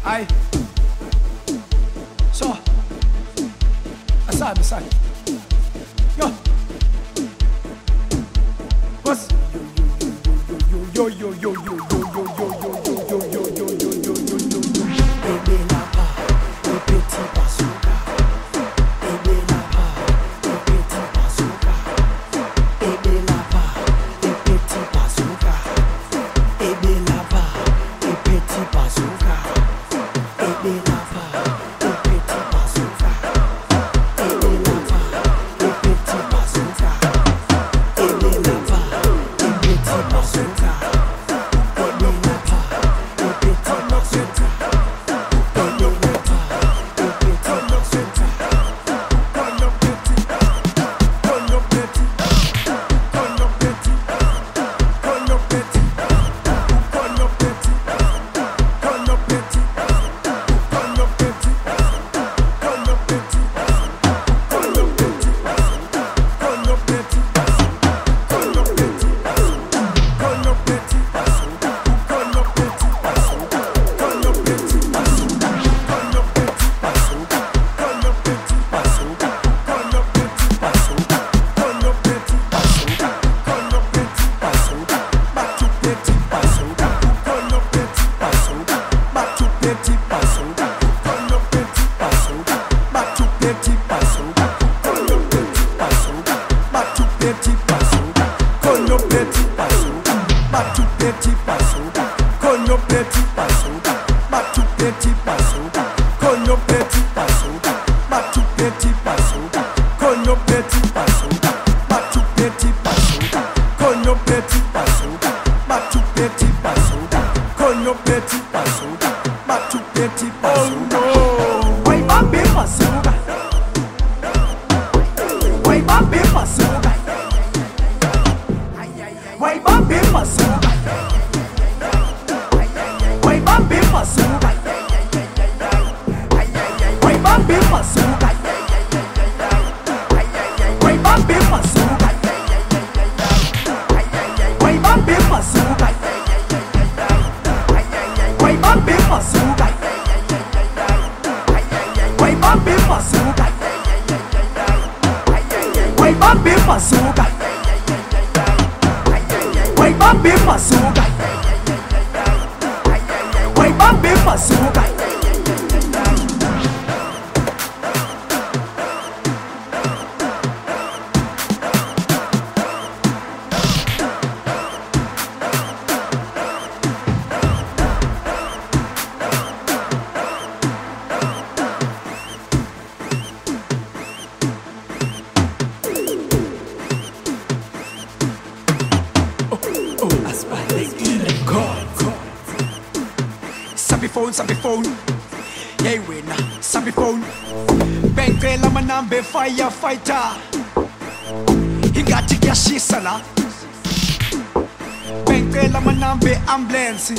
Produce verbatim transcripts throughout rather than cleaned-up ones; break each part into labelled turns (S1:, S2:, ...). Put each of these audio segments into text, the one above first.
S1: Aye. So, aside, aside. Yo. What's yo yo yo yo yo yo yo yo yo yo yo yo yo yo yo yo yo yo.
S2: Aimé là-bas, le petit bazooka. Aimé là-bas, le petit bazooka. Aimé là-bas, le petit bazooka. Aimé là-bas, le petit bazooka. Aimé là-bas, le petit bazooka. Aimé là-bas, le petit bazooka. Aimé là-bas, le petit bazooka. Aimé là-bas, le petit bazooka.
S1: Phone, sabi phone, yeah we na sabi phone. Bengre la manambe firefighter. Hingati kya shisala. Bengre la manambe ambulance.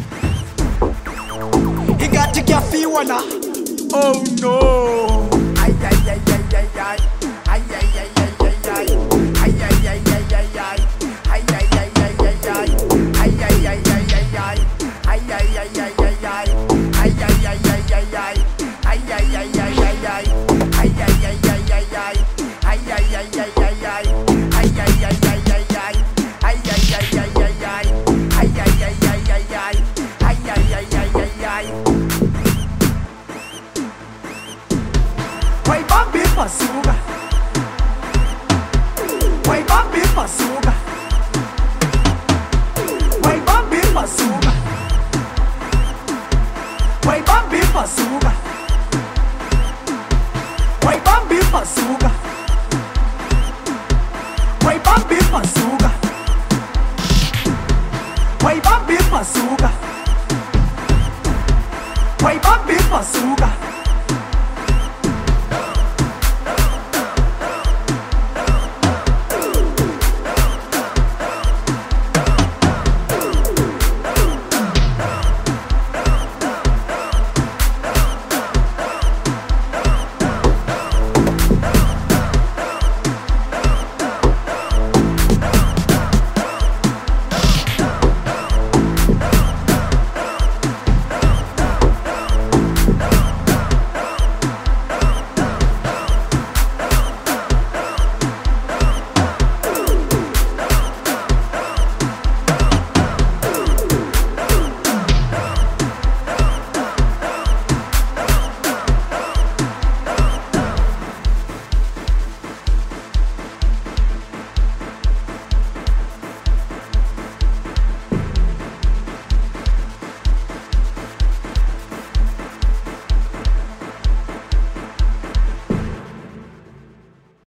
S1: Hingati kya fiwana. Oh no. Ay ay ay ay ay ay. Ay ay ay ay ay ay. Ay ay ay ay ay ay. Ay ay ay ay ay ay. Ay ay ay ay ay ay. Ay ay ay ay ay ay. Ay ay ay ay ay ay. Ay ay ay ay ay ay. Ay ay ay ay ay ay. Ay ay ay ay ay ay. Ay ay ay ay ay ay. Ay ay ay ay ay ay. Ay ay ay ay ay ay. Ay ay ay ay ay ay. Way Bambi Masuga. Way Bambi Masuga. Way Bambi Masuga. Way Bambi Masuga. Way Bambi Masuga. Way Bambi Masuga. Way Bambi Masuga. Way Bambi Masuga.